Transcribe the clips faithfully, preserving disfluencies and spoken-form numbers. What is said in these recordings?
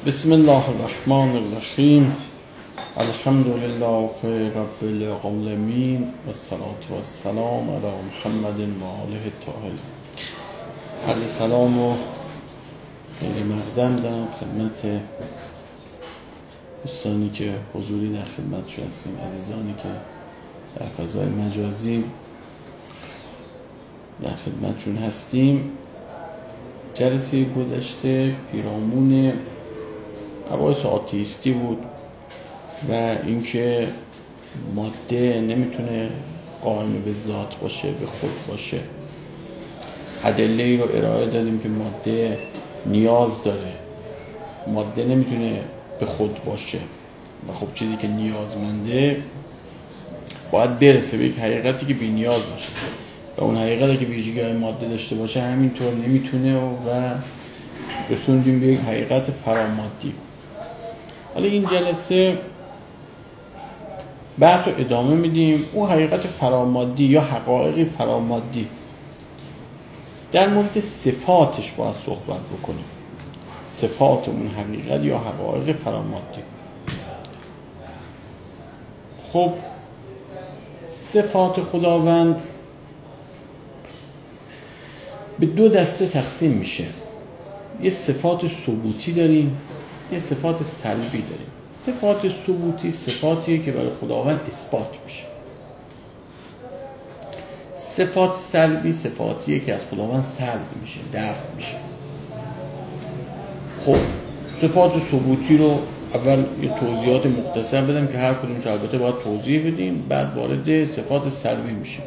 بسم الله الرحمن الرحیم. الحمد لله رب العالمین و الصلاة و السلام علی محمد و آله الطاهرین. عرض سلام و خیلی مقدم دارم خدمت دوستانی که حضوری در خدمتشون هستیم، عزیزانی که در فضای مجازی در خدمتشون هستیم. جلسه گذشته پیرامون مباحث آتئیستی بود و اینکه ماده نمیتونه قائم به ذات باشه، به خود باشه. ادله ای رو ارائه دادیم که ماده نیاز داره، ماده نمیتونه به خود باشه و خب چیزی که نیازمنده باید برسه به یک حقیقتی که بی نیاز باشه و اون حقیقتی که ویژگی‌های ماده داشته باشه همینطور نمیتونه و رسوندیم به یک حقیقت فرامادی. حالا این جلسه بحث رو ادامه میدیم. اون حقیقت فرامادی یا حقایق فرامادی، در مورد صفاتش باید صحبت بکنیم. صفات اون حقیقت یا حقایق فرامادی. خب صفات خداوند به دو دسته تقسیم میشه. یه صفات ثبوتی داریم، یه صفات سلبی داریم. صفات ثبوتی صفاتیه که برای خداوند اثبات میشه. صفات سلبی صفاتیه که از خداوند سلب میشه، دفع میشه. خب صفات ثبوتی رو اول یه توضیحات مختصر بدم که هر کدومش البته باید توضیح بدیم، بعد وارد صفات سلبی میشه.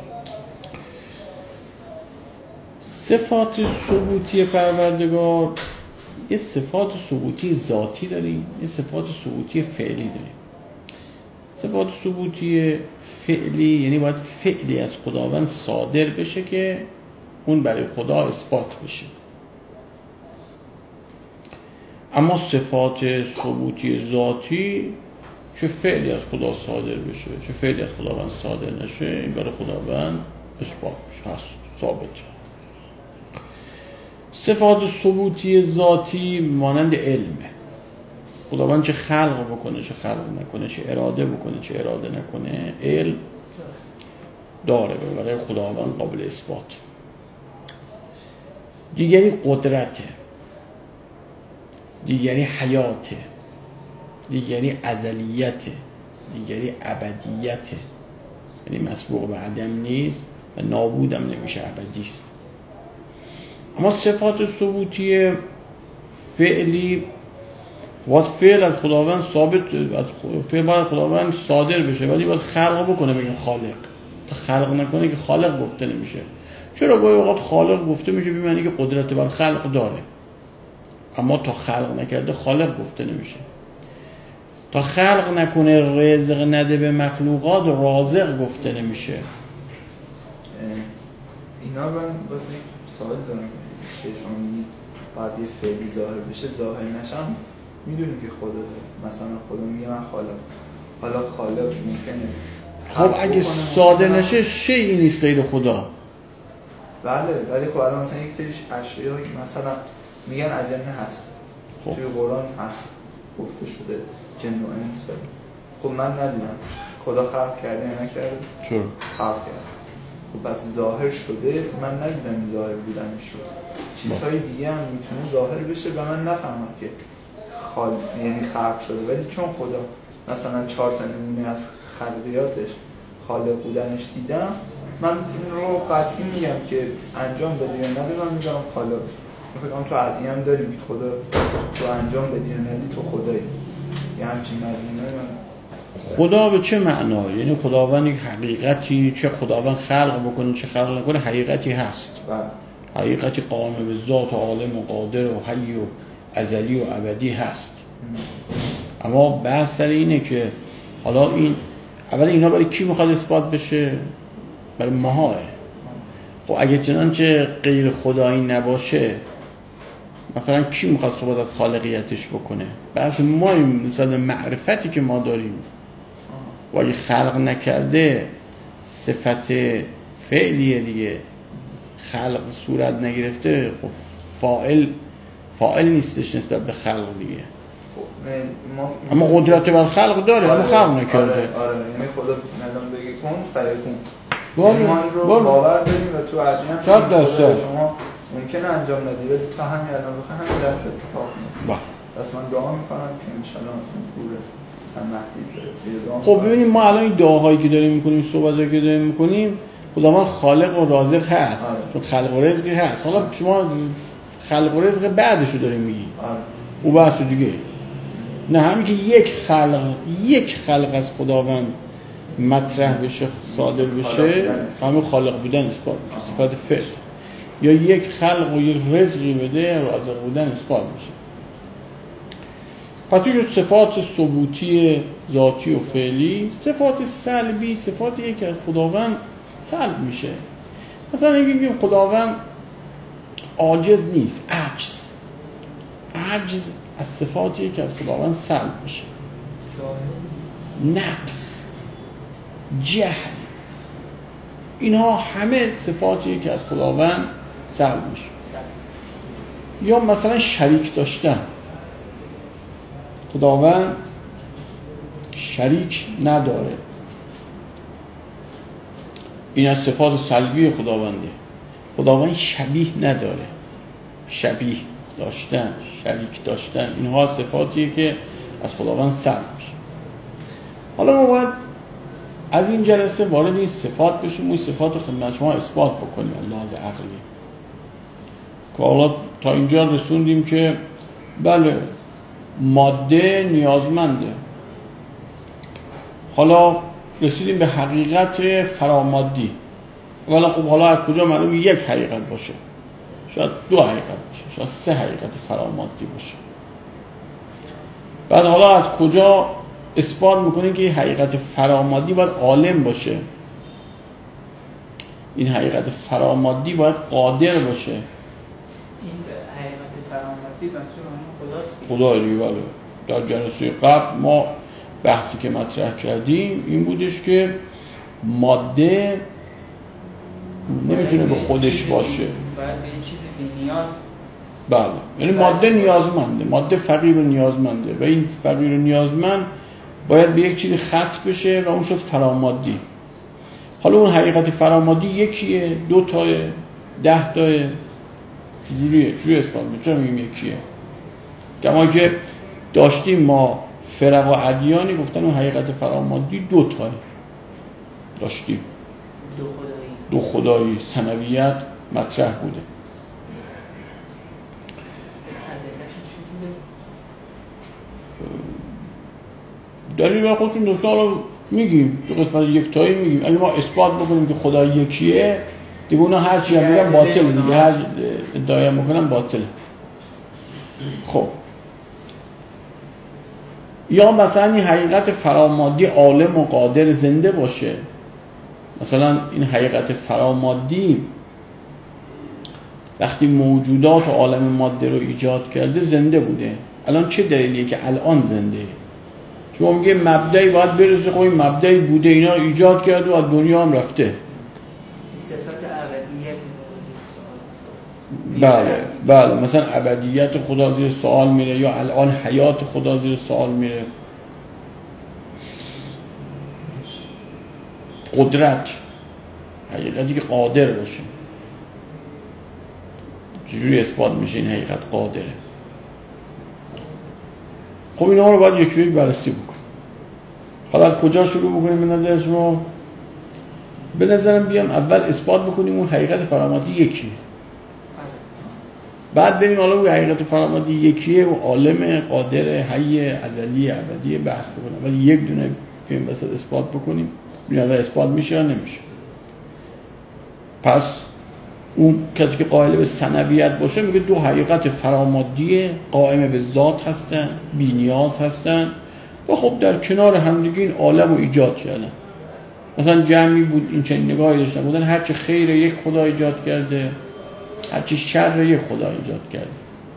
صفات ثبوتی پروردگار، یه صفات ثبوتی ذاتی داریم، یه صفات ثبوتی فعلی داریم. صفات ثبوتی فعلی یعنی باید فعلی از خداوند صادر بشه که اون برای خدا اثبات بشه. اما صفات ثبوتی ذاتی چه فعلی از خدا صادر بشه چه فعلی از خداوند صادر نشه، این برای خداوند اثبات میشه، هست، ثابت. صفات ثبوتی ذاتی مانند علمه. خداوند چه خلق بکنه چه خلق نکنه، چه اراده بکنه چه اراده نکنه، علم داره و برای خداوند قابل اثبات. دیگری قدرته، دیگری حیاته، دیگری ازلیته، دیگری ابدیته، یعنی مسبوق به عدم نیست و نابودم نمیشه، ابدیست. اما صفات ثبوتی فعلی باید فعل از خداوند ثابت، از فعل باید خداوند صادر بشه، ولی باید خلق بکنه بگیم خالق. تا خلق نکنه که خالق گفته نمیشه. چرا گاهی اوقات خالق گفته میشه به معنی که قدرت بر خلق داره، اما تا خلق نکرده خالق گفته نمیشه. تا خلق نکنه رزق نده به مخلوقات رازق گفته نمیشه. اینا من باز یک سوال دارم که شما میگید باید یه فعلی ظاهر بشه، ظاهر نشم میدونیم که خدا داره. مثلا خدا میگه من خالق، حالا خالق ممکنه خب اگه صادر نشه شیئی نیست غیر خدا. بله ولی خب الان مثلا یک سری اشیاء مثلا میگن اجنه هست، خب. توی قرآن هست گفته شده جن و انس بله. خب من ندیدم خدا خلق کرده یا نکرده؟ چرا؟ خلق کرده. خب بس ظاهر شده، من ندیدم ظاهر بودنش شد. چیزهای دیگه هم میتونه ظاهر بشه و من نفهمم که خال... یعنی خلق شده، ولی چون خدا مثلا چهار تا نمونه از خلقیاتش خالق بودنش دیدم، من این رو قطعی میگم که انجام بده یا نده، من میگم خالق. فکر کنم تو عدی هم داریم که خدا تو انجام بدی یا ندی تو خدایی، یه همچین مضمونه. من خدا به چه معنا؟ یعنی خداوند یک حقیقتی، چه خداوند خلق بکنه چه خلق نکنه حقیقتی هست. بله. حقیقتی قائم به ذات و عالم و قادر و حی و ازلی و ابدی هست. ام. اما بحث سر اینه که حالا این اول اینا برای کی میخواد اثبات بشه؟ برای ماها. خب اگه چنانچه غیر خدایی نباشه، مثلا کی میخواد صحبت از خالقیتش بکنه؟ بحث ما نسبت به معرفتی که ما داریم و اگه خلق نکرده صفت فعلیه دیگه، خلق صورت نگرفته، خب فاعل فاعل نیستش نسبت به خلق دیگه. ما اما قدرت بر خلق داره اما خلق نکرده. آره آره یعنی خدا الان بگه کن فیکون بله ایمان رو بله. باور داریم و تو ارجی هم صد درصد شما ممکنه انجام ندی ولی تا همین الان بخواه همین دست اتفاق میفته. بله. پس من دعا میکنم که انشالله مثلا پوره مثلا مهدید برسه. خب ببینیم ما الان این دعاهایی که داریم میکنیم، صحبتایی که داریم میکنیم، خداوند خالق و رازق هست. آره. چون خلق و رزق هست. حالا شما خلق و رزق بعدشو داریم میگی. آره. او بحث دیگه. نه همین که یک خلق یک خلق از خداوند مطرح بشه، صادر بشه، همین خالق بودن اثبات میشه، صفت فعل. یا یک خلق و یک رزقی بده، رازق بودن اثبات میشه. پس توی صفات ثبوتی ذاتی و فعلی، صفات سلبی، صفاتی که از خداوند سلب میشه. مثلا میگیم خداوند عاجز نیست، عجز. عجز از صفاتی که از خداوند سلب میشه. نقص، جهل، اینها همه صفاتی که از خداوند سلب میشه. یا مثلا شریک داشتن، خداوند شریک نداره، این از صفات سلبی خداونده. خداوند شبیه نداره، شبیه داشتن، شریک داشتن، اینها صفاتیه که از خداوند سلب میشه. حالا ما باید از این جلسه وارد این صفات بشیم و این صفات رو خدمت شما اثبات بکنیم لحاظ عقلی. که حالا تا اینجا رسوندیم که بله ماده نیازمنده. حالا رسیدیم به حقیقت فرامادی. ولی خب حالا از کجا معلوم یک حقیقت باشه؟ شاید دو حقیقت باشه، شاید سه حقیقت فرامادی باشه. بعد حالا از کجا اثبات میکنیم که این حقیقت فرامادی باید عالم باشه، این حقیقت فرامادی باید قادر باشه. این حقیقت فرامادی منظور همون خداست. خدا دیگه. بله در جلسه قبل ما بحثی که مطرح کردیم این بودش که ماده نمیتونه به خودش باشه، باید به این چیزی بی نیاز. بله یعنی ماده نیازمنده، ماده فقیر و نیازمنده و این فقیر و نیازمند باید به یک چیزی ختم بشه و اون شد فرامادی. حالا اون حقیقت فرامادی یکیه، دو تایه، ده تایه، چجوریه؟ چجوری اثبات میشه؟ چرا میگیم یکیه؟ کما که داشتیم ما فرق و ادیانی گفتن اون حقیقت فرامادی دو تایه داشتیم، دو خدایی، دو خدایی، ثنویت مطرح بوده. دلیل برای خودشون دو سال میگیم، تو قسمت یک تایی میگیم. اگه ما اثبات بکنیم که خدا یکیه دیگه اونا هر چی هم میگن باطل دیگه، هر ادعای هم بکنن باطل. خب یا مثلا این حقیقت فرامادی عالم و قادر زنده باشه. مثلا این حقیقت فرامادی وقتی موجودات و عالم ماده رو ایجاد کرده زنده بوده. الان چه دلیلیه که الان زنده؟ شما میگه مبدأی باید برسه، خب این مبدأی بوده، اینا رو ایجاد کرده و از دنیا هم رفته. صفت ابدیت بله بله مثلا ابدیت خدا زیر سوال میره یا الان حیات خدا زیر سوال میره. قدرت، حقیقتی که قادر باشه. چجوری اثبات میشه این حقیقت قادره؟ خب اینا رو باید یک یک بررسی بکنیم. حالا از کجا شروع بکنیم به نظر شما؟ به نظرم بیام اول اثبات بکنیم اون حقیقت فرامادی یکیه، بعد بریم حالا اون حقیقت فرامادی یکیه و عالم قادر حی ازلی ابدی بحث بکنیم. ولی یک دونه بیام وسط اثبات بکنیم ببینیم اثبات میشه یا نمیشه. پس اون کسی که قائل به ثنویت باشه میگه دو حقیقت فرامادی قائم به ذات هستن، بی نیاز هستن و خب در کنار همدیگه این عالم رو ایجاد کردن. مثلا جمعی بود این چنین نگاهی داشتن، بودن هرچی خیر یک خدا ایجاد کرده، هرچی شر یک خدا ایجاد کرده.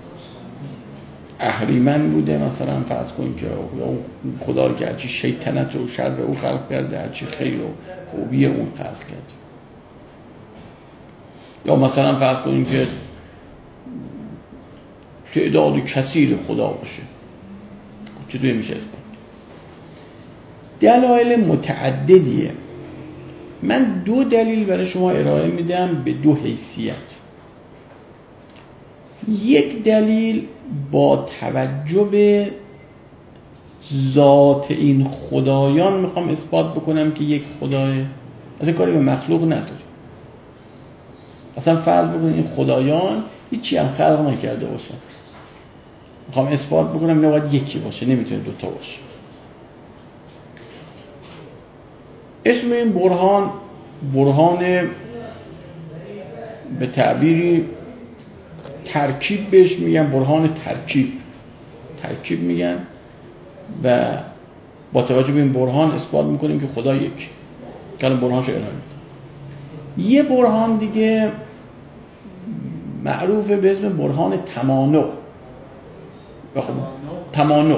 اهریمن بوده مثلا فرض کنیم که خدا رو که هرچی شیطنت و شر او خلق کرده، هرچی خیر و خوبی اون خلق کرده. یا مثلا فرض کنیم که تعداد کثیر خدا باشه، چطوری میشه اثبات؟ دلایل متعددیه. من دو دلیل برای شما ارائه میدم به دو حیثیت. یک دلیل با توجه به ذات این خدایان میخوام اثبات بکنم که یک خدای، اصلا کاری به مخلوق نداره. اصلا فرض بکنم این خدایان هیچی هم خلق نکرده باشه، میخوام اثبات بکنم نه باید یکی باشه، نمیتونه دوتا باشه. اسم این برهان برهان به تعبیری ترکیب بهش میگن، برهان ترکیب ترکیب میگن و با توجه به این برهان اثبات میکنیم که خدا یک. که برهانشو ارائه میدم. یه برهان دیگه معروفه به اسم برهان تمانع. تمانع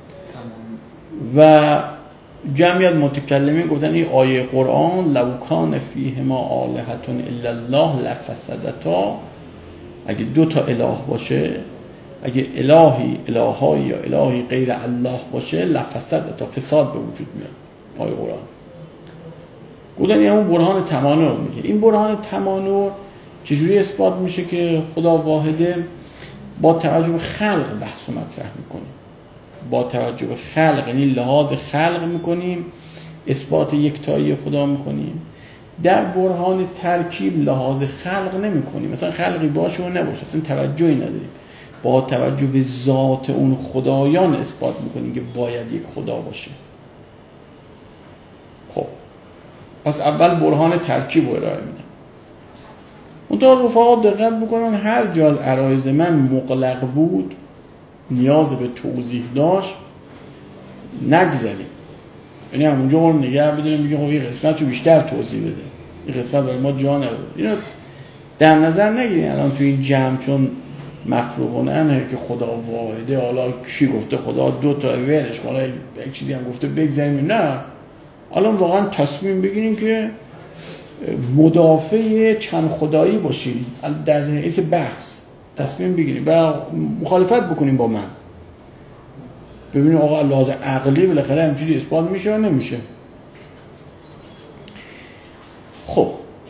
و جمعیت متکلمین گفتن این آیه قرآن لو کان فیهما آلهة الا الله لفسدتا، اگه دو تا اله باشه، اگه الهی الهایی یا الهی غیر الله باشه لفسدتا، فساد به وجود میاد. آیه قرآن گفتن این همون برهان تمانع میگه. این برهان تمانع چجوری اثبات میشه که خدا واحده؟ با توجه به خلق بحث و مطرح میکنیم. با توجه به خلق، یعنی لحاظ خلق میکنیم، اثبات یکتایی خدا میکنیم. در برهان ترکیب لحاظ خلق نمیکنیم، مثلا خلقی باشه و نباشه، اصلا توجهی نداریم. با توجه به ذات اون خدایان اثبات میکنیم که باید یک خدا باشه. خب پس اول برهان ترکیب رو ارائه میدم. منتها رفقا دقت بکنن هر جا از عرایض من مغلق بود، نیاز به توضیح داشت، نگذاریم. یعنی همونجا ما رو نگه بدونیم بگیم خب این قسمت رو بیشتر توضیح بده، این قسمت برای ما جا نداره. اینو در نظر نگیرین. الان تو این جمع چون مفروغانه که خدا واحده، حالا کی گفته خدا دو تا ورش، حالا یک چیزی هم گفته بگذاریم. نه، الان واقعا تصمیم بگیریم که مدافع چند خدایی باشیم، در حیث بحث تصمیم بگیریم و مخالفت بکنیم با من، ببینیم آقا لحاظ عقلی بالاخره همچینی اثبات میشه یا نمیشه. خب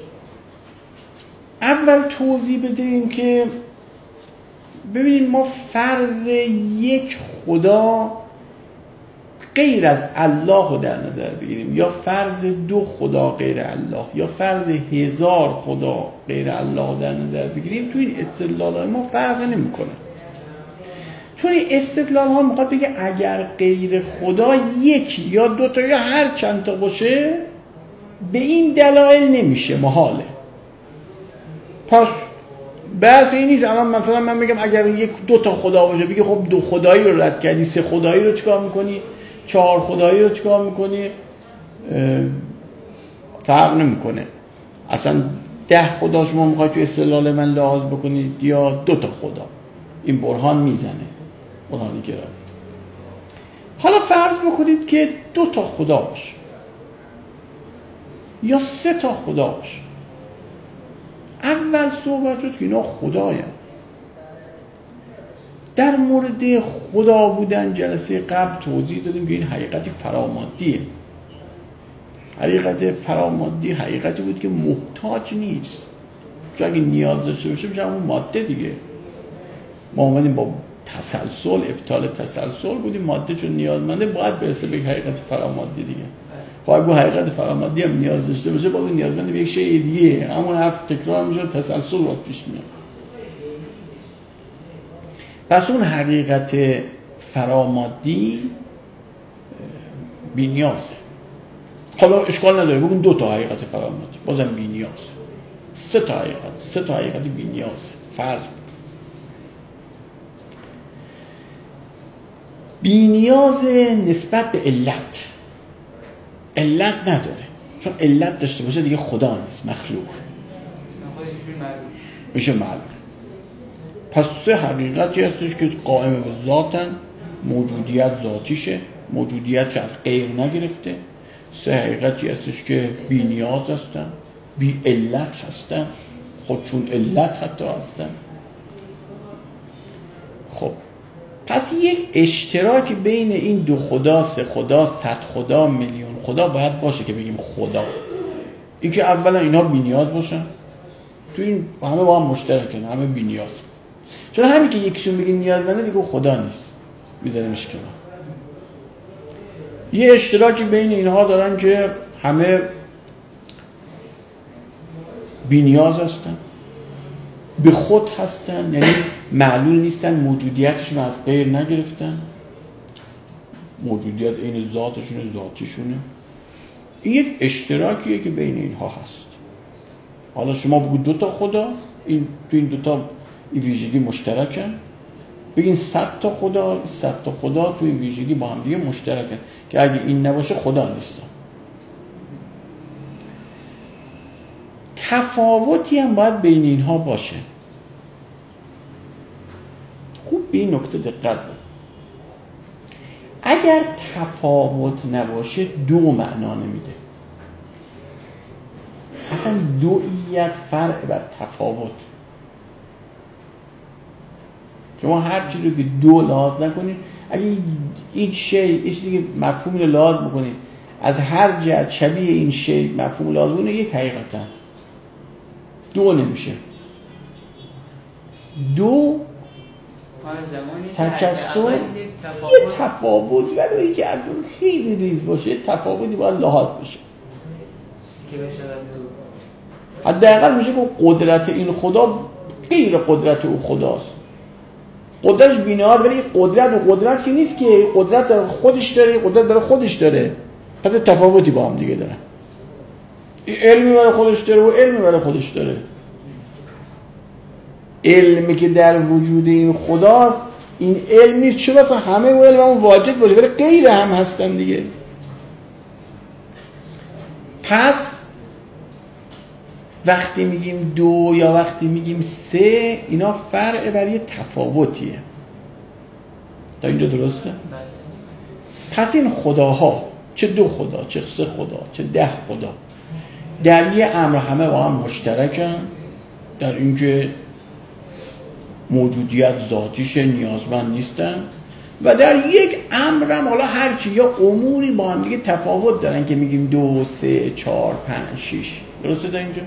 اول توضیح بدیم که ببینیم ما فرض یک خدا غیر از الله رو در نظر بگیریم، یا فرض دو خدا غیر الله، یا فرض هزار خدا غیر الله رو در نظر بگیریم، تو این استدلال ما فرق نمیکنه. چون این استدلال ها میخواد بگه اگر غیر خدا یک یا دو تا یا هر چند تا باشه به این دلایل نمیشه، محاله. پس بحث این نیست الان مثلا من بگم اگر یک دو تا خدا باشه، بگی خب دو خدایی رو رد کردی، سه خدایی رو چیکار میکنی، چهار خدایی رو چیکار میکنی، فرق نمیکنه. اصلا ده خدا شما میخوای تو استدلال من لحاظ بکنید یا دو تا خدا، این برهان میزنه، برهانی گرایی. حالا فرض بکنید که دو تا خدا باشه یا سه تا خدا باشه. اول صحبت شد که اینا خداین. در مورد خدا بودن جلسه قبل توضیح دادیم که این حقیقتی فرامادیه. حقیقت فرامادی حقیقتی بود که محتاج نیست، چون اگه نیاز داشته باشه میشه همون ماده دیگه. ما اومدیم با تسلسل، ابطال تسلسل بودیم، ماده چون نیازمنده باید برسه به حقیقت فرامادی دیگه. باید با حقیقت فرامادی هم نیاز داشته باشه، باید نیازمنده به یک شیء دیگه، همون حرف تکرار میشه، تسلسل باید پیش میاد. پس اون حقیقت فرامادی بی نیازه. حالا اشکال نداره بگون دو تا حقیقت فرامادی، بازم بی نیازه. سه تا حقیقت، سه تا حقیقت بی نیازه. فرض بکن بی نیاز نسبت به علت. علت نداره، چون علت داشته باشه دیگه خدا نیست، مخلوق میشه معلوم. پس سه حقیقتی هستش که قائم به ذاتن، موجودیت ذاتیشه، موجودیتش از غیر نگرفته. سه حقیقتی هستش که بی نیاز هستن، بی علت هستن، خودشون علت حتی هستن. خب پس یک اشتراک بین این دو خدا، سه خدا، صد خدا، میلیون خدا باید باشه که بگیم خدا. این که اولا اینا بی‌نیاز باشن، تو این همه با هم مشترکن، همه بی‌نیاز. چون همین که یکیشون بگه نیازمنده دیگه خدا نیست، میذاریمش کنار. یه اشتراکی بین اینها دارن که همه بی‌نیاز هستن، به خود هستن، یعنی معلول نیستن، موجودیتشون از غیر نگرفتن، موجودیت این ذاتشون ذاتیشونه. این یک اشتراکیه که بین اینها هست. حالا شما بگو دو تا خدا، این تو این دو تا این ویژگی مشترکن، بگین صد تا خدا، صد تا خدا تو این ویژگی با هم دیگه مشترکن که اگه این نباشه خدا نیستن. تفاوتی هم باید بین اینها باشه. خوب به این نکته دقت کن. اگر تفاوت نباشه دو معنا نمیده. اصلا دوئیت فرع بر تفاوت. شما هر چیزی رو که دو لحاظ نکنید، اگه این شی یه چیزی که مفهومی رو لحاظ بکنید از هر جهت شبیه این شی مفهوم لحاظ بکنید، یک حقیقتا دو نمیشه. دو تکسر یه تفاوت ولی اینکه از خیلی ریز باشه، یه تفاوتی باید لحاظ بشه. حداقل میشه که قدرت این خدا غیر قدرت او خداست. قدرتش بی‌نهایت، ولی قدرت و قدرت که نیست که قدرت داره خودش داره، قدرت داره خودش داره. پس تفاوتی با هم دیگه دارن. این علمی برای خودش داره و علمی برای خودش داره. علمی که در وجود این خداست، این علم نیست. چه مثلا همه و علم همون واجد باشه ولی غیر هم هستن دیگه. پس وقتی میگیم دو یا وقتی میگیم سه، اینا فرع بر یه تفاوتیه. تا اینجا درسته؟ پس این خداها، چه دو خدا، چه سه خدا، چه ده خدا، در یه امر همه با هم مشترکن، در اینکه موجودیت ذاتیش نیازمند نیستن و در یک امر هم حالا هرچی یا اموری با هم دیگه تفاوت دارن که میگیم دو، سه، چهار، پنج، شیش. درسته تا اینجا؟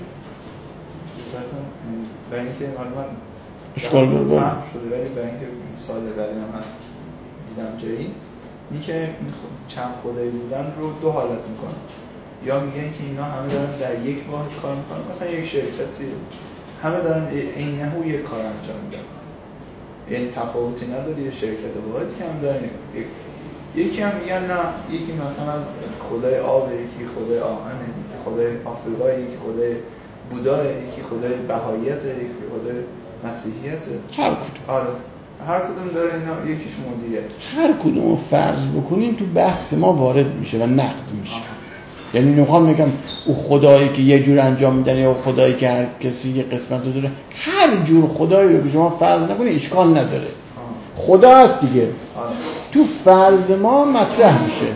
برای اینکه حالا من اشکال داره فهم شده، ولی برای اینکه سال بعدی هم هست دیدم جایی این که چند خدایی بودن رو دو حالت میکنن. یا میگن که اینا همه دارن در یک واحد کار میکنن، مثلا یک شرکتی همه دارن عینه یک کار انجام میدن، یعنی تفاوتی نداره. یه شرکت واحدی که هم دارن یک یکی هم میگن نه، یکی مثلا خدای آب، یکی خدای آهن، یکی خدای آفریقا، یکی خدای بودا، یکی خدای بهاییت، یکی خدای مسیحیت. هر کدوم آره هر کدوم داره اینا یکیش مدیریت. هر کدوم رو فرض بکنیم تو بحث ما وارد میشه و نقد میشه. یعنی نمیخوام میگم او خدایی که یه جور انجام میدن یا خدایی که هر کسی یه قسمت رو داره. هر جور خدایی رو که شما فرض نکنید اشکال نداره. خدا هست دیگه. آه. تو فرض ما مطرح میشه.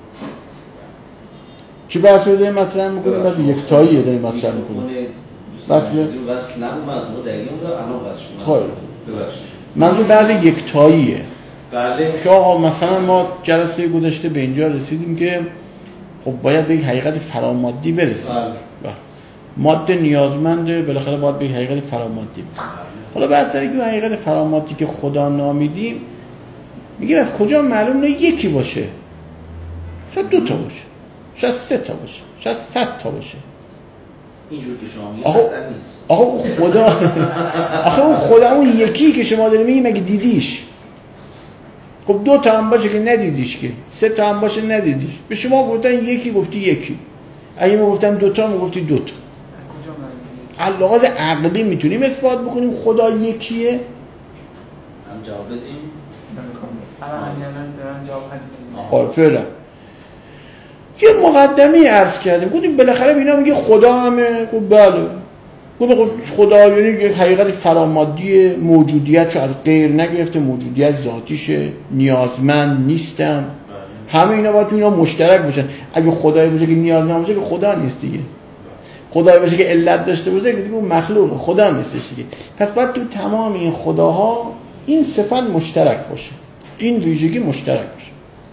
چی بحث رو داریم مطرح میکنیم؟ بس یکتایی داریم مطرح میکنیم. بس بیاد وصل نبود مضمون در این اونجا الان وصل شد. خیلی منظور بعد یکتاییه. بله. که آقا مثلا ما جلسه گذشته به اینجا رسیدیم که خب باید به یک حقیقت فرامادی برسیم. بله. ماده نیازمنده، بالاخره باید به یک حقیقت فرامادی برسیم. حالا بعد سر اینکه حقیقت فرامادی که خدا نامیدیم، میگه از کجا معلوم نه یکی باشه؟ شاید دو تا باشه، شاید سه تا باشه، شاید صد تا باشه. اینجور که شما میگید آقا نیست. آقا اون خدا آخه اون خدا اون یکی که شما دارید میگی مگه دیدیش؟ خب دو تا هم باشه که ندیدیش، که سه تا هم باشه ندیدیش. به شما گفتن یکی، گفتی یکی. اگه ما گفتم دو تا، ما گفتی دو تا. از لحاظ عقلی میتونیم اثبات بکنیم خدا یکیه؟ هم جواب بدیم؟ نمیخوام. الان دارن جواب بدیم. فعلا یه مقدمه عرض کردیم، گفتیم بالاخره اینا میگه خدا همه. خب بله. گفتم خدا یعنی یک حقیقت فرامادی، موجودیتشو از غیر نگرفته، موجودیت ذاتیشه، نیازمند نیستن. همه اینا باید تو اینا مشترک باشن. اگه خدایی باشه که نیازمند باشه که خدا نیست دیگه. خدایی باشه که علت داشته باشه که دیگه اون مخلوق خدا نیستش دیگه. پس باید تو تمام این خداها این صفت مشترک باشه. این ویژگی مشترک باشه.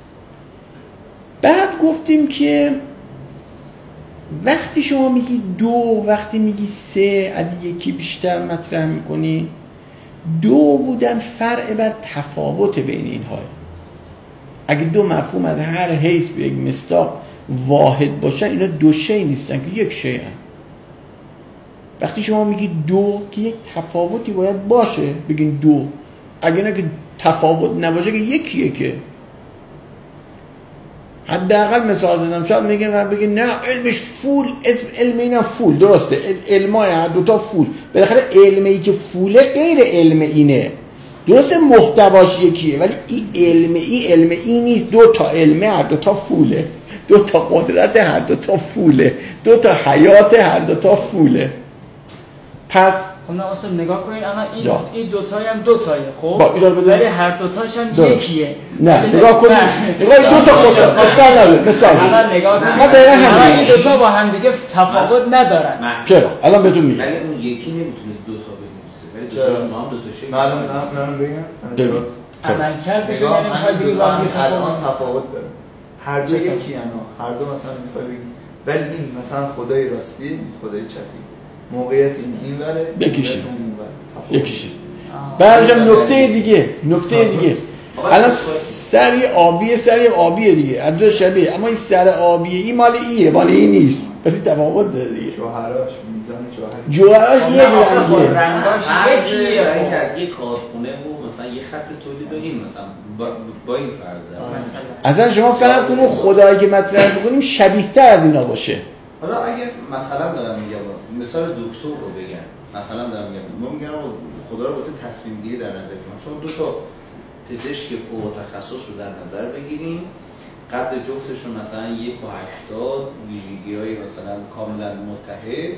بعد گفتیم که وقتی شما میگی دو، وقتی میگی سه، از یکی بیشتر مطرح میکنی، دو بودن فرع بر تفاوت بین اینها. اگه دو مفهوم از هر حیث به یک مصداق واحد باشن، اینا دو شی نیستن که یک شی هستن. وقتی شما میگی دو که یک تفاوتی باید باشه بگین دو، اگه نه که تفاوت نباشه که یکیه. که حداقل مثال زدم شاید میگن من بگین نه علمش فول، اسم علم اینا فول، درسته علمای هر دوتا فول، بالاخره علمی که فوله غیر علم اینه، درسته محتواش یکیه ولی این علم ای علم ای نیست. دو تا علمه هر دوتا فوله، دو تا قدرت هر دوتا فوله، دو تا حیات هر دوتا فوله. پس خب نه اصلا نگاه کنید اما این جا. این دو تایی هم دو تایه خب ولی هر دو تاش هم یکیه. نه نگاه کنید نگاه دو تا خود مثال نداره مثال الان نگاه کنید ما دقیقاً همین این دو تا با هم دیگه تفاوت ندارن. چرا الان بهتون میگم ولی اون یکی نمیتونه دو تا بنویسه ولی دو تا هم دو تا شی معلوم نه من بگم عملکرد بگید نگاه یعنی همین بگید دو تا هم واقعا الان تفاوت داره، هر جا یکی انا هر دو مثلا میخوای بگی، ولی این مثلا خدای راستی خدای چپی، موقعیت این این وره یکیشه اون یکیشه. بعدش هم نکته دیگه نکته دیگه الان سری آبیه سری آبیه دیگه از دو شبیه، اما این سر آبیه این مال ایه مال این نیست، پس این تفاوت داره دیگه. جوهراش میزان جوهر جوهراش یه رنگیه، رنگاش یکیه. اینکه از یک کارخونه و مثلا یه خط تولید و این مثلا با, با این فرض داره. اصلا شما فرض کنید خدایی که مطرح بکنیم شبیه تر از اینا باشه. حالا اگه مثلا دارم میگم مثال دکتر رو بگم، مثلا دارم میگم ما میگم خدا رو واسه تصمیم گیری در نظر بگیریم، شما دو تا پزشک فوق تخصص رو در نظر بگیریم، قد جفتشون مثلا یک و هشتاد، ویژگی‌های مثلا کاملا متحد،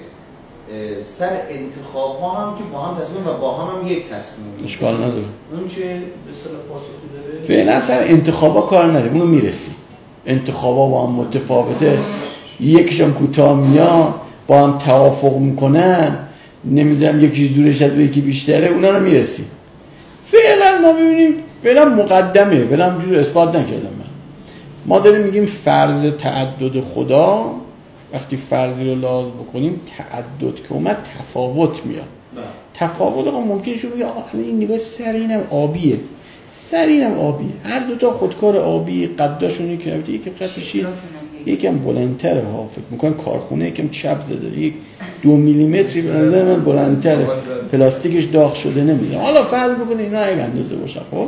سر انتخاب ها هم که با هم تصمیم و با هم هم یک تصمیم اشکال نداره. اون چه به اصطلاح پاسخی داره؟ فعلا سر انتخابا کار نداره، اونو میرسیم. انتخابا با هم متفاوته، یکیشون کوتاه میاد با هم توافق میکنن، نمیدونم یکی دورش از یکی بیشتره، اونا رو میرسیم. فعلا ما ببینیم، فعلا مقدمه، فعلا همجور اثبات نکردم من. ما داریم میگیم فرض تعدد خدا، وقتی فرضی رو لحاظ بکنیم تعدد که اومد تفاوت میاد. تفاوت آقا ممکنه شو بگه آقا این نگاه سر اینم آبیه، سر اینم آبیه، هر دوتا خودکار آبی، قداشون یکی نبیده، یکی قدش یکم بلندتره ها، فکر میکنم کارخونه یکم چپ زده، یک دو میلیمتری به نظر من بلندتره، پلاستیکش داغ شده نمیدونم، حالا فرض بکنه اینا یک اندازه باشه. خب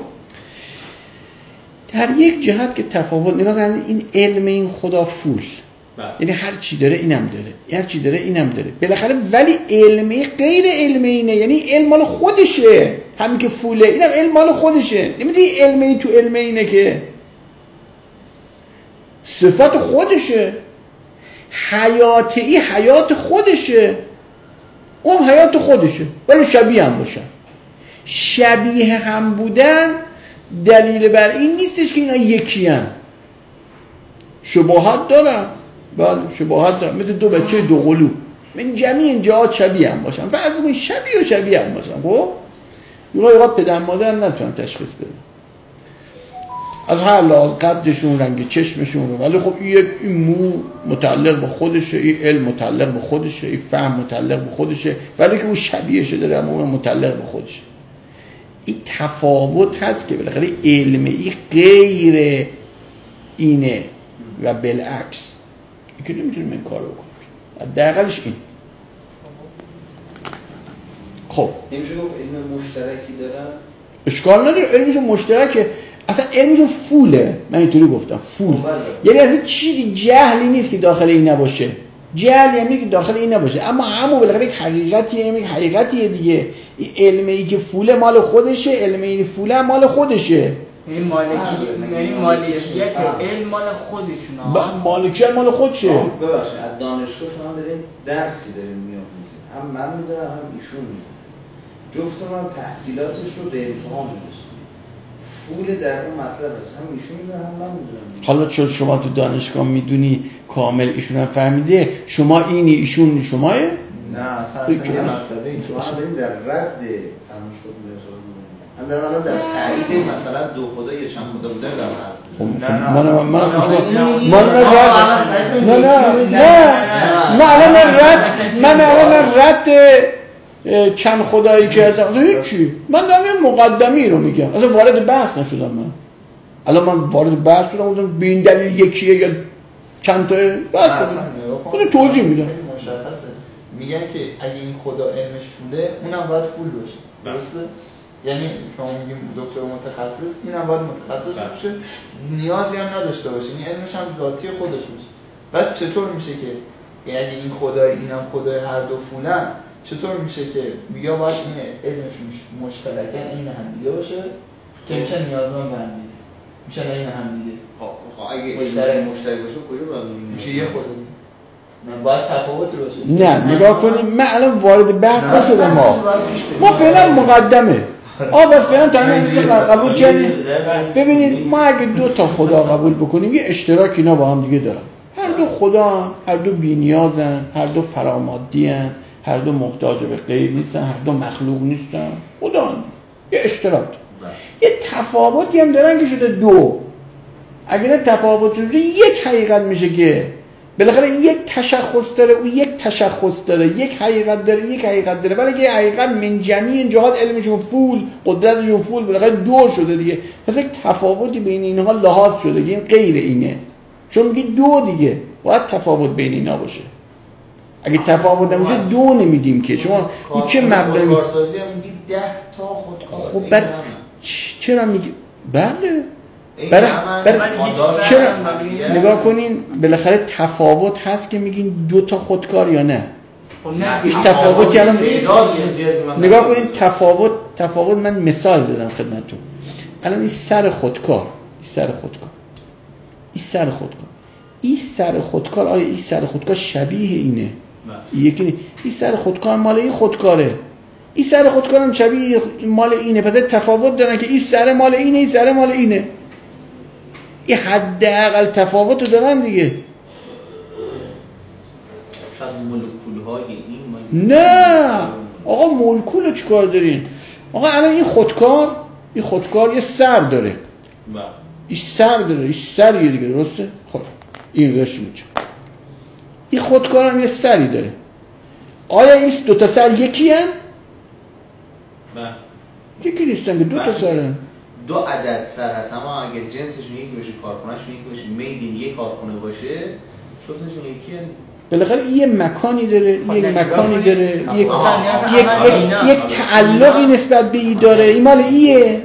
در یک جهت که تفاوت نگاه کنید، این علم این خدا فول، یعنی هر چی داره اینم داره، هر چی داره اینم داره بالاخره، ولی علمی غیر علم اینه، یعنی علم مال خودشه، همین که فوله اینم علم مال خودشه، نمیدونی علمی تو علم اینه که صفت خودشه، حیاتی حیات خودشه، اون حیات خودشه ولی شبیه هم باشن. شبیه هم بودن دلیل بر این نیستش که اینا یکی هم، شباهت دارن، بله شباهت دارن، مثل دو بچه دو قلو من جمعی اینجا شبیه هم باشن، فقط بگوین شبیه و شبیه هم باشن. خب یه وقت پدر مادر نتونن تشخیص بدن از هر لحاظ، قدشون، رنگ چشمشون رو، ولی خب این این مو متعلق به خودشه، این علم متعلق به خودشه، این فهم متعلق به خودشه، ولی که اون شبیهشه داره اما اون متعلق به خودشه. این تفاوت هست که بالاخره علمی غیر اینه و بالعکس، این که نمیتونیم این کار رو کنیم، حداقلش این. خب نمیشه گفت علم مشترکی دارن؟ اشکال نداره، علمشون مشترکه، اصلا علمشون فوله، من اینطوری گفتم فول، یعنی از این چیزی جهلی نیست که داخل این نباشه، جهل یعنی که داخل این نباشه، اما همون بالاخره یک حقیقتیه، یک حقیقتیه دیگه. این علمی که فوله مال خودشه، علمی فوله مال خودشه، این مالکی، یعنی مالکیت علم مال خودشونه، مالکیت مال خودشه. ببخشید از دانشگاه شما دارین درسی دارین میآموزید، هم من میدونم هم ایشون میدونم، جفت من تحصیلاتش رو به انتها میرسونم، فول در اون مطلب هست، هم ایشون میدونم هم من میدونم. حالا چون شما تو دانشگاه میدونی کامل، ایشون هم فهمیده، شما اینی ایشون شماه؟ نه اصلا اصلا یه مسئله این شما دارین در رد فرمایش خود میرسونید. من دارم الان در تایید مثلا دو خدا یا چند خدا بودن دارم حرف نه من نه من خوشم نه من رد نه نه نه نه الان من رد من الان رد چند خدایی کردم هیچی من دارم یه مقدمی رو میگم اصلا وارد بحث نشدم من الان من وارد بحث شدم گفتم به این دلیل یکیه یا چند تا بحث کنم توضیح میدم مشخصه میگن که اگه این خدا علمش فوله اونم باید فول باشه درسته؟ یعنی شما میگیم دکتر متخصص اینم باید متخصص باشه نیازی هم نداشته باشه این علمش هم ذاتی خودش باشه بعد چطور میشه که یعنی این خدای اینم خدای هر دو فولن چطور میشه که میگه باید این علمشون مشترکن این هم دیگه باشه که میشه نیازمند هم دیگه میشه نه این هم دیگه خب اگه مشترک مشترک باشه کجا باید میشه یه خدا من باید تفاوت باشه نه نگاه کنیم من الان وارد بحث نشدم ما ما فعلا مقدمه آه بس فعلا تا این قبول کردیم ببینید ما اگه دو تا خدا قبول بکنیم یه اشتراک اینا با هم دیگه دارن هر دو خدا هر دو بی‌نیازن هر دو فرامادی هن هر دو محتاج به غیر نیستن هر دو مخلوق نیستن خدا هن. یه اشتراک یه تفاوتی هم دارن که شده دو اگر تفاوت شده یک حقیقت میشه که بالاخره یک تشخص داره او یک تشخص داره یک حقیقت داره یک حقیقت داره ولی که حقیقت من جمیع جهات علمشون فول قدرتشون فول بالاخره دو شده دیگه پس یک تفاوتی بین اینها لحاظ شده که این غیر اینه چون میگه دو دیگه باید تفاوت بین اینا باشه اگه تفاوت نمیشه دو نمیدیم که شما این چه مبلغی کارسازی هم میگی ده تا خودکار خب بعد چرا میگی بله برای برای چرا نگاه کنین بالاخره تفاوت هست که میگین دو تا خودکار یا نه هیچ تفاوتی الان نگاه کنین تفاوت تفاوت من مثال زدم خدمتتون الان این سر خودکار این سر خودکار این سر خودکار این سر خودکار آیا این سر خودکار شبیه اینه یکی نه این سر خودکار مال این خودکاره این سر خودکار هم شبیه مال اینه پس تفاوت دارن که این سر مال اینه این سر مال اینه این حداقل تفاوت رو دارن دیگه شاید مولکول‌های این نه آقا مولکول رو چیکار دارین آقا الان این خودکار این خودکار یه سر داره این سر داره این سریه دیگه درسته خب این داشت میشه این خودکار هم یه سری داره آیا این دو تا سر یکی هم؟ نه یکی نیستن که دو تا سر هم دو عدد سر هست اما اگر جنسشون یکی باشه کارخونهشون یکی باشه میدین یک کارخونه باشه جفتشون یکی هم بالاخره یه مکانی داره یک مکانی داره یک یک یک یک تعلقی نسبت به این داره این مال ایه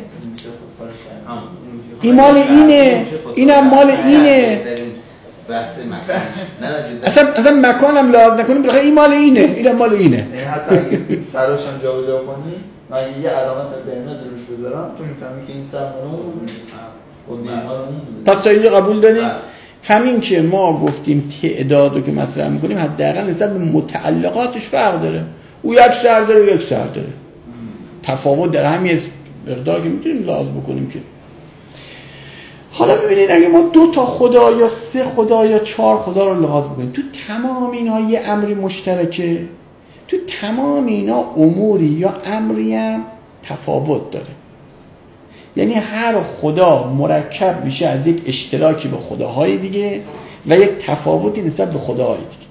این مال اینه اینم مال اینه بحث مکانش نه اصلا اصلا مکانم لحاظ نکنیم بالاخره این مال اینه اینم مال اینه یعنی حتی اگه سراشم جابجا کنی من یه علامت قرمز روش بذارم تو میفهمی که این سر مال اون پس تا اینجا قبول داریم همین که ما گفتیم تعدادو که مطرح میکنیم حداقل نسبت به متعلقاتش فرق داره او یک سر داره و یک سر داره تفاوت داره همین مقدار که میتونیم لحاظ بکنیم که حالا ببینید اگه ما دو تا خدا یا سه خدا یا چهار خدا رو لحاظ بکنیم تو تمام اینا یه امری مشترکه تو تمام اینا اموری یا امری هم تفاوت داره یعنی هر خدا مرکب میشه از یک اشتراکی با خداهای دیگه و یک تفاوتی نسبت به خداهای دیگه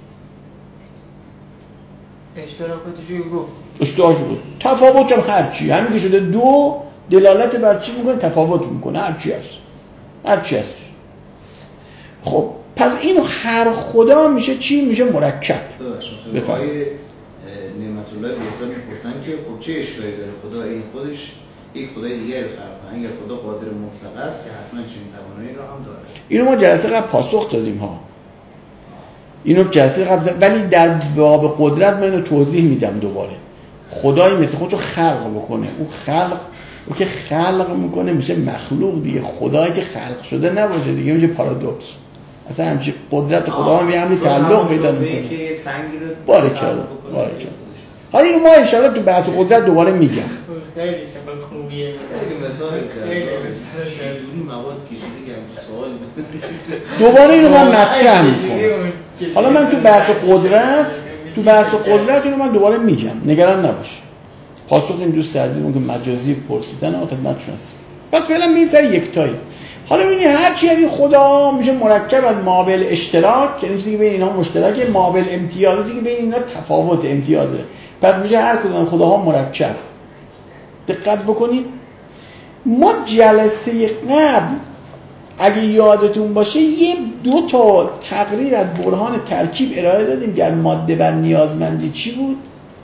اشتراکاتشو گفت اشتراک بود تفاوت هم هرچی همین که شده دو دلالت بر چی میکنه تفاوت میکنه هرچی هست هرچی هست خب پس اینو هر خدا میشه چی میشه مرکب بفرمایید نعمت الله بی‌حساب میپرسن که خب چه اشکالی داره خدا این خودش یک خدای دیگه رو خلق کنه اگر خدا قادر مطلق است که حتما چنین توانایی رو هم داره اینو ما جلسه قبل پاسخ دادیم ها اینو جلسه قبل ولی در باب قدرت من اینو توضیح میدم دوباره خدایی مثل خودشو خلق بکنه اون خلق او که خلق میکنه میشه مخلوق دیگه خدایی که خلق شده نباشه دیگه میشه پارادوکس اصلا همچین قدرت خدا هم یه همین تعلق پیدا میکنه که سنگی رو بارکالله بارکالله حالا اینو ما انشاءالله تو بحث قدرت دوباره میگم خیلی شبه خوبیه خیلی مثال خیلی مواد کشیده که سوال دوباره اینو من مطرح میکنم حالا من تو بحث قدرت تو بحث قدرت اینو من دوباره میگم نگران نباش پاسخ این دوست عزیزمون که مجازی پرسیدن و خدمتشون هست. پس فعلا میریم سر یکتایی. حالا ببینید هر چی از این خدا میشه مرکب از مابل اشتراک، یعنی چیزی که بین اینا مشترکه، مابل امتیاز، چیزی که بین اینا تفاوت امتیازه. پس میشه هر کدوم خداها مرکب. دقت بکنید ما جلسه قبل اگه یادتون باشه یه دو تا تقریر از برهان ترکیب ارائه دادیم در ماده و نیازمندی. چی بود؟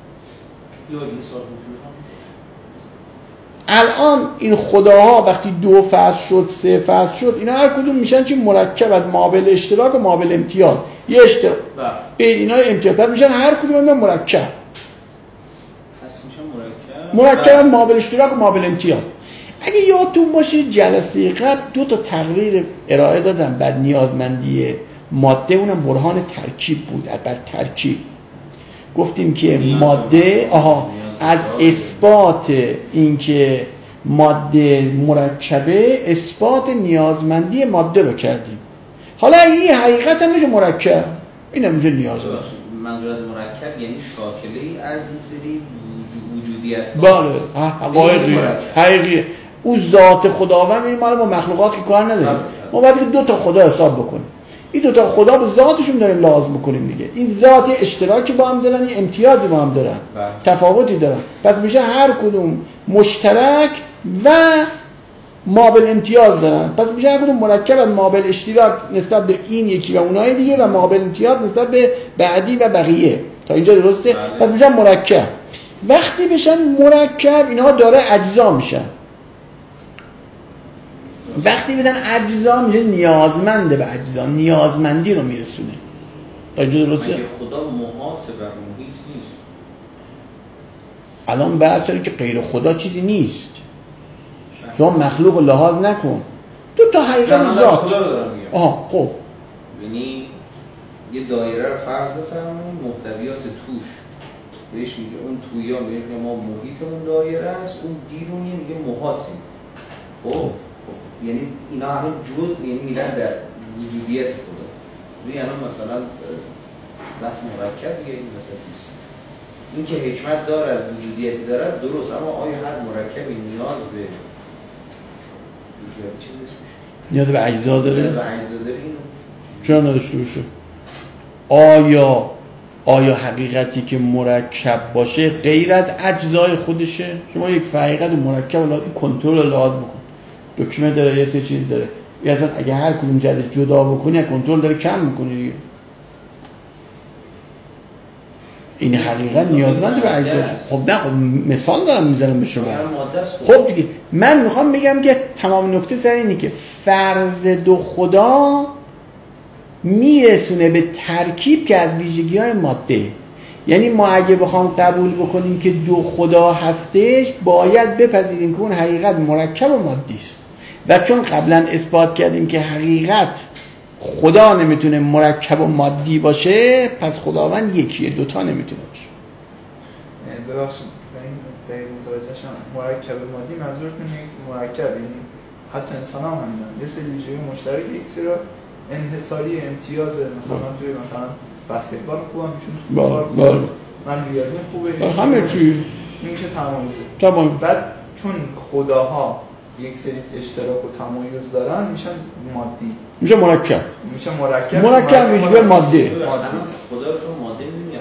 الان این خداها وقتی دو فرض شد سه فرض شد اینا هر کدوم میشن چی؟ مرکب از مابل اشتراک و مابل امتیاز. یه اشتراک بین اینا امتیاز میشن هر کدوم اینا مرکب. پس میشن مرکب مرکب از مابل اشتراک و مابل امتیاز. اگه یادتون باشه جلسه قبل دو تا تقریر ارائه دادم بر نیازمندی ماده، اونم برهان ترکیب بود. بر ترکیب گفتیم که ماده آها از اثبات اینکه ماده مرکبه اثبات نیازمندی ماده رو کردیم. حالا این حقیقت هم میشه مرکب، اینم میشه نیازمند. منظور از مرکب یعنی شاکله ای از این سری وجودیت. بله حقایقی حقیقیه. او ذات خداوند این مال با مخلوقات که کار نداریم. ما باید دو تا خدا حساب بکنیم. این دو تا خدا به ذاتشون داریم لحاظ میکنیم دیگه. این ذات اشتراکی با هم دارن، این امتیازی با هم دارن، تفاوتی دارن. پس میشه هر کدوم مشترک و مابل امتیاز دارن. پس میشه هر کدوم مرکب از مابل اشتراک نسبت به این یکی و اونای دیگه و مابل امتیاز نسبت به بعدی و بقیه. تا اینجا درسته؟ پس میشه مرکب. وقتی بشن مرکب اینها داره اجزا میشن. وقتی بدن اجزا میشه نیازمنده به اجزا، نیازمندی رو میرسونه. تا اینجا درسته؟ مگه خدا محاط بر محیط نیست؟ الان بحث که غیر خدا چیزی نیست. شما مخلوق رو لحاظ نکن. دو تا حقیقت ذات. خدا رو دارم میگم. آها خب. یعنی یه دایره رو فرض بفرمایید محتویات توش بهش میگه اون تویا میگه که ما محیطمون دایره است، اون بیرونی میگه محاطیم. خب یعنی اینا همه جزء یعنی میرن در وجودیت خدا. یعنی الان مثلا بحث مرکب دیگه این مثلا نیست. این که حکمت داره از وجودیتی داره درست، اما آیا هر مرکبی نیاز به چی اسمش؟ نیاز به اجزا داره؟ نیاز به اجزا داره اینو چرا نداشته باشه؟ آیا آیا حقیقتی که مرکب باشه غیر از اجزای خودشه؟ شما یک حقیقت مرکب الان کنترل رو لازم بکن. دکمه داره، یه سه چیز داره. یا اصلا اگه هر کدوم جدش جدا بکنی کنترل داره کم میکنه دیگه. این حقیقت نیازمند به اجزاش. خب نه خب مثال دارم میزنم به شما. خب دیگه من میخوام بگم که تمام نکته سر اینه که فرض دو خدا میرسونه به ترکیب که از ویژگی‌های ماده. یعنی ما اگه بخوام قبول بکنیم که دو خدا هستش باید بپذیریم که اون حقیقت مرکب و مادی است. و چون قبلا اثبات کردیم که حقیقت خدا نمیتونه مرکب و مادی باشه پس خداوند یکیه، دوتا نمیتونه باشه. ببخشید این دقیق متوجه شدم. مرکب مادی منظورتون نیست مرکب، یعنی حتی انسان هم همیدن یه سری ویژگی مشترک یک سری انحصاری امتیاز مثلا توی مثلا بسکتبال خوبم پیشون بار بار من ریاضی خوبه همه چی این میشه تمایزه. تمام. بعد چون خداها یک سری اشتراک و تمایز دارن میشن مادی، میشه مرکب، میشه مرکب مرکب میشه ماده. خدا رو ماده میبینی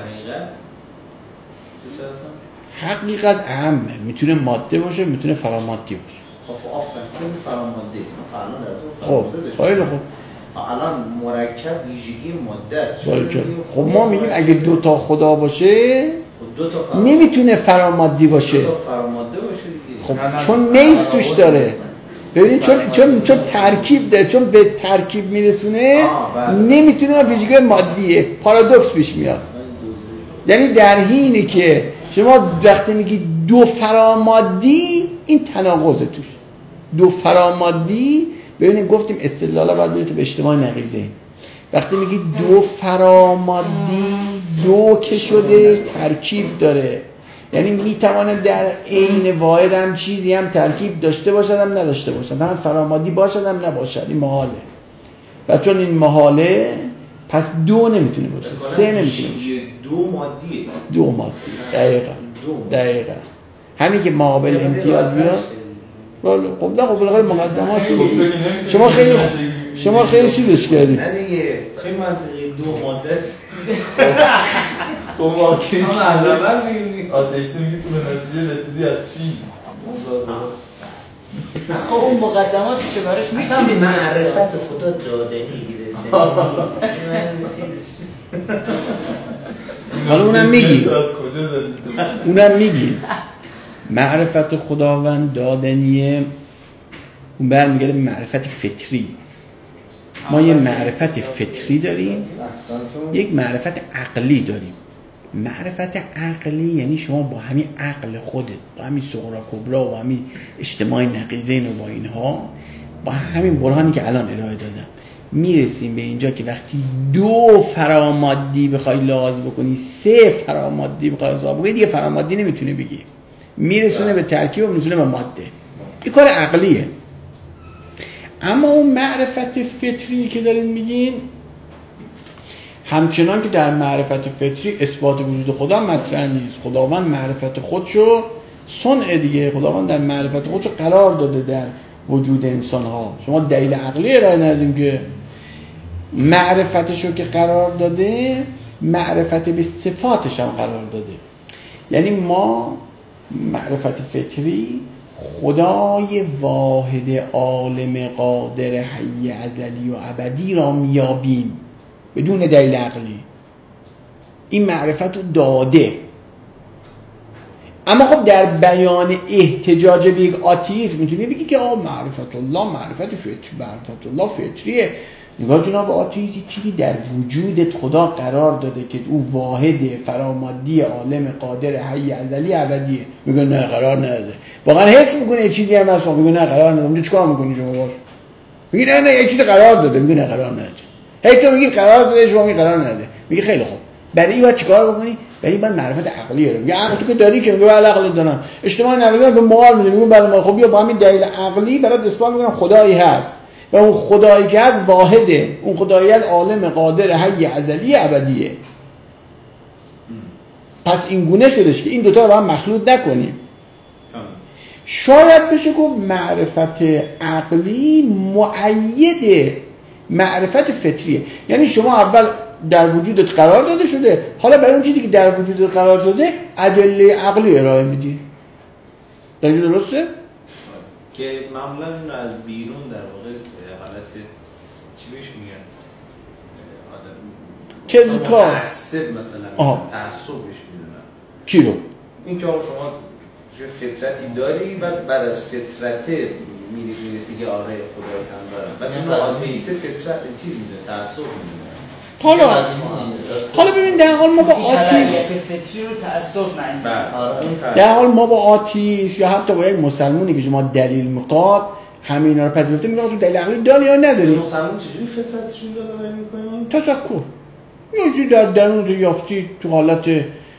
حقیقت حقیقت اهمه، میتونه ماده باشه میتونه فرامادی باشه. خب آفرین چون فرامادی تا الان در تو خب خیلی خوب. الان مرکب ویژگی ماده است. خب ما میگیم اگه دو تا خدا باشه دو تا فرام... نمیتونه فرامادی باشه. دو تا فراماده باشه دیگه. خب چون میز توش داره. ببینید چون چون چون ترکیب داره، چون به ترکیب میرسونه نمیتونه ویژگی مادیه، پارادوکس پیش میاد. یعنی در حینی که شما وقتی میگی دو فرامادی این تناقض توش. دو فرامادی ببینید گفتیم استدلالا باید برسه به اجتماع نقیضه. وقتی میگی دو فرامادی دو که شده ترکیب داره، یعنی میتواند در عین واحد هم چیزی هم ترکیب داشته باشد هم نداشته باشد، هم فرامادی باشد هم نباشد. این محاله. و چون این محاله پس دو نمیتونه باشه، سه نمیتونه باشه. دو مادیه. دو مادی. دقیقاً. دقیقاً. همین که مقابل امتیاز بیاد. بله خب نه خب بالاخره مقدماتی شما خیلی شما خیلی چیزش کردید. نه دیگه خیلی منطقی دو ماده است. تو واقعی آتئیسم میگی تو به نتیجه رسیدی از چی؟ خب اون مقدماتش براش می‌چینید معرفت خدا دادنی گرفته. حالا اونم میگی اونم میگی معرفت خداوند دادنیه، اون برمیگرده به معرفت فطری. ما یه معرفت فطری داریم، یک معرفت عقلی داریم. معرفت عقلی یعنی شما با همین عقل خودت، با همین صغرا کبرا و با همین اجتماع نقیضین و با اینها، با همین برهانی که الان ارائه دادم، میرسیم به اینجا که وقتی دو فرامادی بخوای لحاظ بکنی، سه فرامادی بخوای حساب بکنی، دیگه فرامادی نمیتونه بگی، میرسونه به ترکیب و میرسونه به ماده. این کار عقلیه. اما اون معرفت فطری که دارین میگین، همچنان که در معرفت فطری اثبات وجود خدا مطرح نیست. خداوند معرفت خودشو صنع دیگه، خداوند در معرفت خودشو قرار داده در وجود انسان ها. شما دلیل عقلی ارائه ندادیم که معرفتشو که قرار داده، معرفت به صفاتش هم قرار داده. یعنی ما معرفت فطری خدای واحد عالم قادر حی ازلی و ابدی را میابیم بدون دلیل عقلی. این معرفت رو داده. اما خب در بیان احتجاج به یک آتیسم میتونی بگی که آه معرفت الله معرفت فطری، معرفت الله فطریه. نگاه جناب آتیسم چیزی در وجودت خدا قرار داده که او واحد فرامادی عالم قادر حی ازلی ابدیه. میگه نه قرار نداده. واقعا حس میکنه چیزی هم هست، میگه نه قرار نداده. اونجا چیکار میکنی شما باش؟ میگه نه نه یه چیزی قرار داده. میگه نه قرار نداده. هی تو میگی قرار داده، شما میگی قرار نداده. میگه خیلی خوب. برای این باید چیکار بکنی؟ برای این باید معرفت عقلی رو. میگه عقل تو که داری که میگه بله عقل دارم. اجتماع نقیضین به مال میده. میگه بله خب بیا با همین دلیل عقلی برات اثبات میکنم خدایی هست. و اون خدایی که از واحده، اون خدایی از عالم قادر حی ازلی ابدیه. پس این گونه شدش که این دوتا رو با هم مخلوط نکنیم. شاید بشه گفت معرفت عقلی مؤید معرفت فطریه. یعنی شما اول در وجودت قرار داده شده، حالا برای اون چیزی که در وجودت قرار شده ادله عقلی ارائه میدی. در اینجا درسته؟ که معمولا از بیرون در واقع حالت چی بهش میگن؟ کذکار تعصب مثلا تعصب بهش میدونن. کی رو؟ این که شما فطرتی داری و بعد از فطرت میرسی که آره خدای هم دارم. بعد این آتئیسم فطرت چیز میده، تعصب میده. حالا حالا ببین در حال ما با آتیسم فطری رو تعصب نمیدونیم. در حال ما با آتیسم یا حتی با یک مسلمونی که شما دلیل میخواد همینا رو پذیرفته، میگه تو دلیل عقلی داری یا نداری؟ مسلمون چجوری فطرتشون داره میکنین؟ تفکر یا چیزی در درون یافتی تو حالت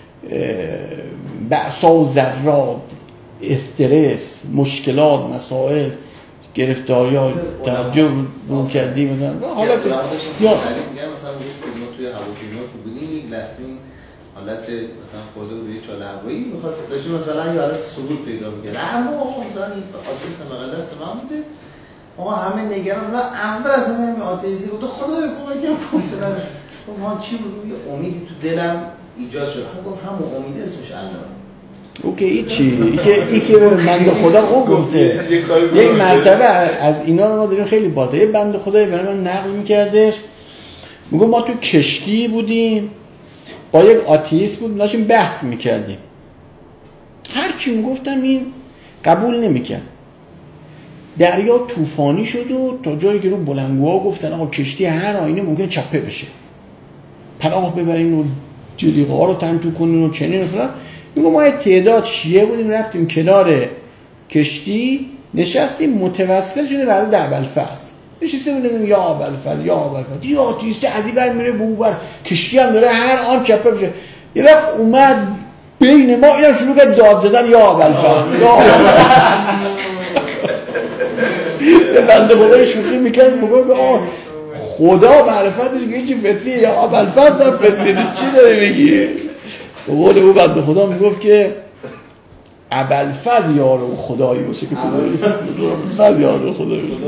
بأسا و ضرات، استرس، مشکلات، مسائل، گرفتاری‌ها توجه رو کردی مثلا حالت یا میگم مثلا ما توی هواپیما که بودیم یک لحظه این حالت مثلا خورده بود یه چاله هوایی می‌خواست داشت مثلا یه حالت سقوط پیدا می‌کرد. اما مثلا این آتیسم بغل دست من بوده. ما همه نگران و اول از همه آتیسم گفت خدای کمکم کن فلان. ما چی بود؟ یه امیدی تو دلم ایجاد شد. گفت همون امید اسمش الله. اوکی ایچی ای که ای که بنده خدا او گفته یک مرتبه از اینا رو ما داریم خیلی بالاتر. یه بنده خدایی برای من نقل می‌کردش، میگه ما تو کشتی بودیم با یک آتیست بود، داشتیم بحث می‌کردیم. هر چی میگفتم این قبول نمی‌کرد. دریا طوفانی شد و تا جایی که رو بلندگوها گفتن آقا کشتی هر آینه ممکن چپه بشه، پناه ببرین و جلیقه‌ها رو تنتو کنین و چنین و فلان. میگم ما تعداد شیعه بودیم رفتیم کنار کشتی نشستیم، متوسل شده بعد در ابوالفضل نشستیم بودیم یا ابوالفضل یا ابوالفضل یه آتیست عزیز بر میره به اون بر کشتی هم داره هر آن چپه بشه. یه وقت اومد بین ما اینم شروع کرد داد زدن یا ابوالفضل یا یه بنده خدای شوخی میکرد میگم آه خدا معرفتش که هیچی فطریه یا ابوالفضل هم فطریه چی داری میگی؟ به قول او بنده خدا میگفت که ابوالفضل یار و خدایی باشه که تو داری ابوالفضل یار و خدایی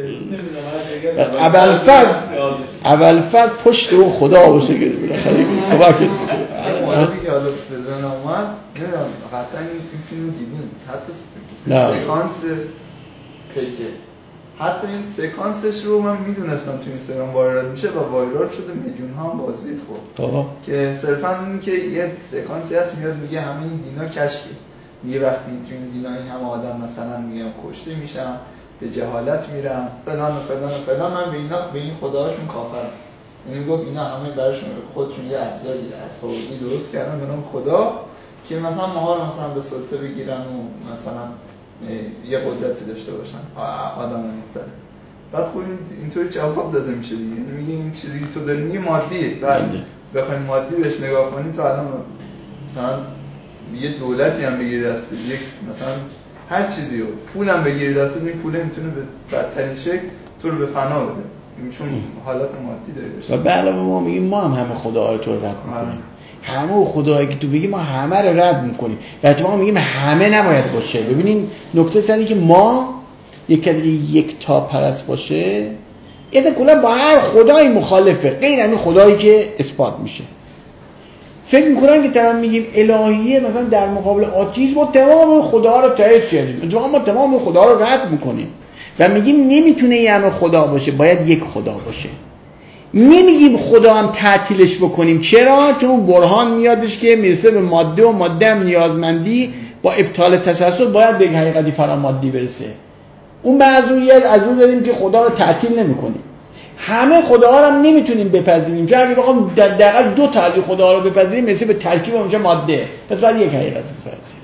ابوالفضل ابوالفضل پشت و خدا باشه که بالاخره کمک موردی که حالا بزن اومد نمیدونم قطعا این فیلم دیدیم حتی سکانس پیکه حتی این سکانسش رو من میدونستم تو اینستاگرام وایرال میشه و وایرال شده میلیون ها هم بازدید خورد که صرفا اینی که یه سکانسی هست میاد میگه همه این دینا کشکی میگه وقتی تو این دینا این همه آدم مثلا میگم کشته میشن به جهالت میرن فلان و فلان و فلان من به اینا به این خداهاشون کافرم یعنی گفت اینا همه براشون خودشون یه ابزاری اسفاوزی درست کردن به نام خدا که مثلا ماها رو مثلا به سلطه بگیرن و مثلا یه قدرتی داشته باشن آدم مختلف. بعد خب اینطوری جواب داده میشه دیگه یعنی میگه این چیزی که تو داری میگه مادیه بعد بخوایم مادی بهش نگاه کنی تو الان مثلا یه دولتی هم بگیری دسته یک مثلا هر چیزی رو پول هم بگیری دسته این پول میتونه به بدترین شکل تو رو به فنا بده چون حالت مادی داره داشته و به علاوه ما میگیم ما هم همه خداها رو تو رد میکنیم همه خدایی که تو بگی ما همه رو رد میکنیم و اتفاقا میگیم همه نباید باشه. ببینین نکته سری که ما یک کسی که یک تا پرست باشه اصلا کلا با هر خدایی مخالفه غیر همین خدایی که اثبات میشه. فکر میکنن که طرف میگیم الهیه مثلا در مقابل آتیسم ما تمام خداها رو تایید کردیم اتفاقا ما تمام خداها رو رد میکنیم و میگیم نمیتونه یه همه خدا باشه باید یک خدا باشه. نمیگیم خدا هم تعطیلش بکنیم چرا؟ چون اون برهان میادش که میرسه به ماده و ماده هم نیازمندی با ابطال تسلسل باید به حقیقتی فرامادی برسه. اون بعضوری از اون داریم که خدا رو تعطیل نمیکنیم. همه خداها رو هم نمیتونیم بپذیریم چون اگه بخوام دقیقاً دو تا از این خداها رو بپذیریم مثل به ترکیب اونجا ماده پس باید یک حقیقت بپذیریم.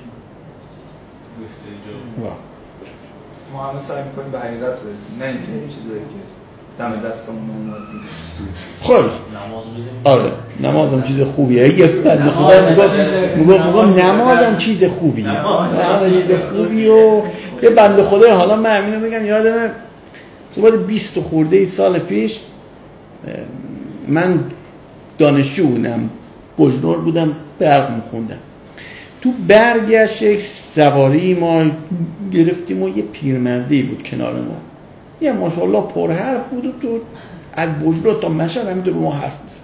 ما همه سعی میکنیم به حقیقت برسیم نه اینکه این چیزایی که دم دستمون اومدیم. خوش نماز بزنیم. آره نمازم چیز خوبیه. یه بنده خدا میگه میگه نمازم چیز خوبیه. نماز چیز خوبیه و یه بنده خدای حالا من همینو میگم یادمه صبح بیست خورده سال پیش من دانشجو بودم بجنور بودم برق میخوندم تو برگشت یک سواری ما گرفتیم و یه پیرمردی بود کنار ما یه ماشاءالله پر حرف بود و تو از بجنور تا مشهد همین دو ما حرف میزد.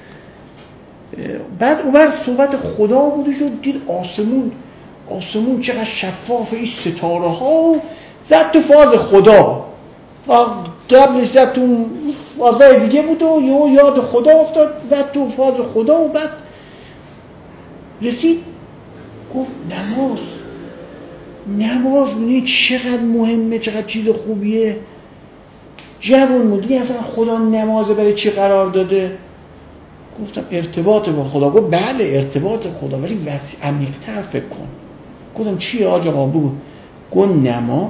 بعد اونور صحبت خدا بودش و دید آسمون آسمون چقدر شفاف این ستاره ها زد تو فاز خدا و قبلش زد تو فازای دیگه بود و یه یاد خدا افتاد زد تو فاز خدا و بعد رسید گفت نماز نماز بینید چقدر مهمه چقدر چیز خوبیه جوان مدی اصلا خدا نمازه برای چی قرار داده؟ گفتم ارتباط با خدا. گفت بله ارتباط خدا ولی وسیع عمیق‌تر فکر کن. گفتم چیه آج آقا بگو؟ گفت نماز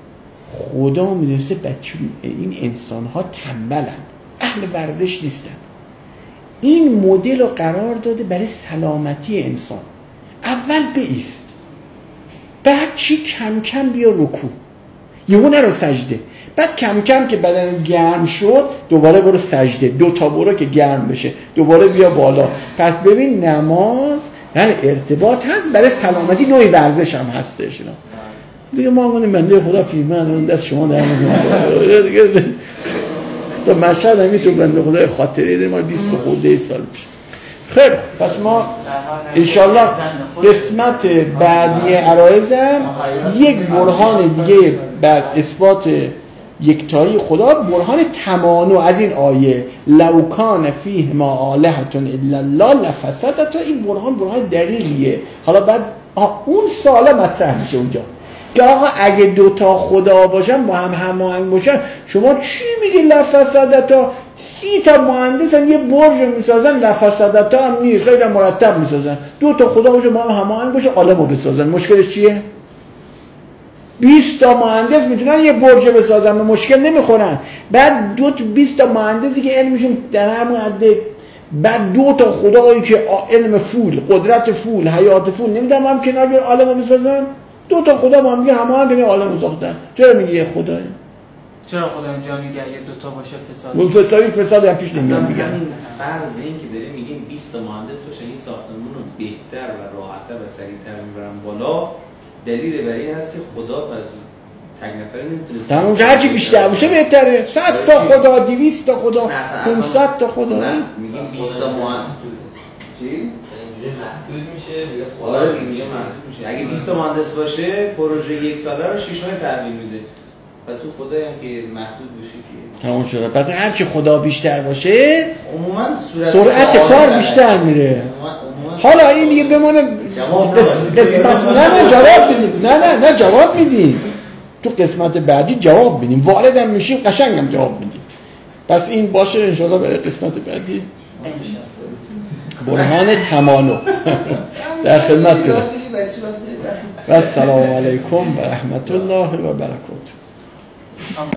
خدا میدونسته بچه این انسان ها تنبلن اهل ورزش نیستن این مدل رو قرار داده برای سلامتی انسان. اول بایست بعد چی کم کم بیا رکوع یهو نرو سجده بعد کم کم که بدن گرم شد دوباره برو سجده دو تا برو که گرم بشه دوباره بیا بالا. پس ببین نماز یعنی ارتباط هست برای سلامتی نوعی ورزش هم هستش دیگه. ما همون بنده خدا پیرمرد دست شما در میاد دیگه تا مشهد همین تو بنده خدای خاطری داریم ما بیست خورده سال پیش. خیلی پس ما انشالله قسمت بعدی عرایزم یک برهان دیگه بر اثبات یکتایی خدا برهان تمانع از این آیه لو کان فیه ما آلهة الا الله لفسدتا. این برهان برهان دقیقیه. حالا بعد اون سالا مطرح میشه اونجا که آقا اگه دوتا خدا باشن با هم هماهنگ باشن شما چی میگی لفسدتا؟ سی تا مهندسن یه برج میسازن لفسدتا هم نیست خیلی مرتب میسازن. دو تا خدا باشه با هم هماهنگ باشه عالمو بسازن مشکلش چیه؟ بیست تا مهندس میتونن یه برج بسازن به مشکل نمیخورن. بعد دو تا بیست تا مهندسی که علمشون در همون حده بعد دو تا خدایی که علم فول قدرت فول حیات فول نمیدونم هم کنار بیار عالمو بسازن. دو تا خدا با هم میگه هماهنگ کنه عالمو ساختن. چرا میگه یه خدایی؟ چرا خدا اینجا میگه اگه دو تا باشه فساد؟ اون فسادی فساد هم پیش نمیاد میگن. فرض این که داریم میگیم بیست تا مهندس باشه این ساختمون رو بهتر و راحت‌تر و سریع‌تر میبرن بالا دلیل بر این هست که خدا پس تک نفره نمیتونه تمام هرچی بیشتر باشه بهتره. صد تا خدا، دویست تا خدا، پانصد تا خدا. نه میگیم بیست تا مهندس چی؟ اینجوری محدود میشه دیگه. آره دیگه محدود میشه. اگه بیست تا مهندس باشه پروژه یک ساله رو شش ماه تحویل میده. پس اون خدایی هم که محدود باشه که تمام شده. پس هرچی خدا بیشتر باشه عموما سرعت کار بیشتر میره. حالا این دیگه بمونه قسمت. نه نه جواب میدیم. نه نه نه جواب میدیم. تو قسمت بعدی جواب میدیم. واردم میشیم قشنگم جواب میدیم. پس این باشه ان شاءالله برای قسمت بعدی. برهان تمالو در خدمت هست. و السلام علیکم و رحمت الله و برکاته.